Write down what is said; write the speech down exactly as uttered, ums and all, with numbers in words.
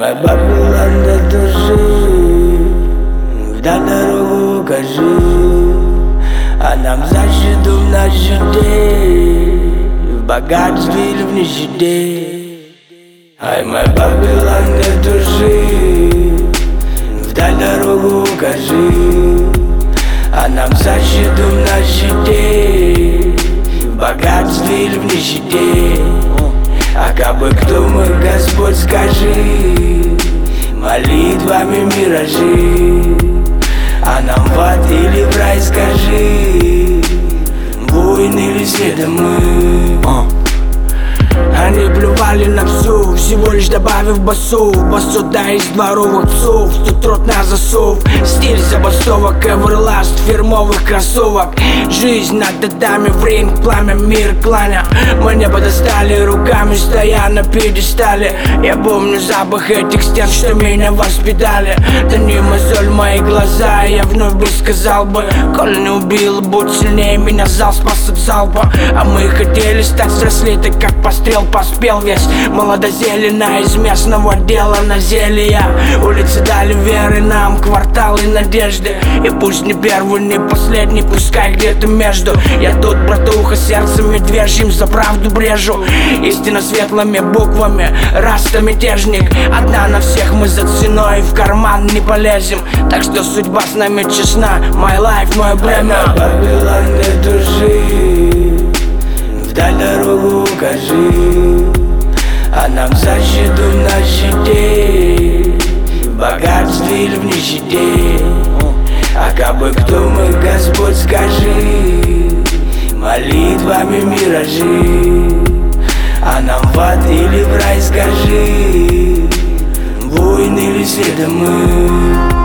my Babylon до души, вдаль дорогу укажи, а нам защиту в наши дни, в богатстве или в нищете. Ай, my Babylon до души, вдаль дорогу укажи, а нам защиту в наши дни, в богатстве или в нищете. А как бы кто мы, Господь, скажи, молитвами миражи, а нам в ад или в рай скажи, воин или светом мы. Они плювали на всю, всего лишь добавив басу. Бас сюда из дворовых псов, тут рот на засов. Стиль забастовок, эверласт фирмовых кроссовок. Жизнь над татами, в ринг, пламя, мир, кланя. Мы небо достали руками, стоя на пьедестале. Я помню запах этих стен, что меня воспитали. Да не мозоль мои глаза, я вновь бы сказал бы: коли не убил, будь сильнее меня, зал спас от залпа. А мы хотели стать взрослее, так как пострел поспел весь. Молодозелена из местного дела на зелья. Улицы дали веры нам, кварталы надежды. И пусть не первый, не последний, пускай где-то между. Я тут, братуха, сердцем медвежьим за правду брежу. Истинно светлыми буквами, раста мятежник. Одна на всех, мы за ценой в карман не полезем. Так что судьба с нами честна, my life, мое бремя. Babylon до души, вдаль дорогу укажи, а нам защиту в наши дни, в богатстве или в нищете. А как бы кто мы, Господь, скажи, молитвами миражи, а нам в ад или в рай скажи, воин или светом мы.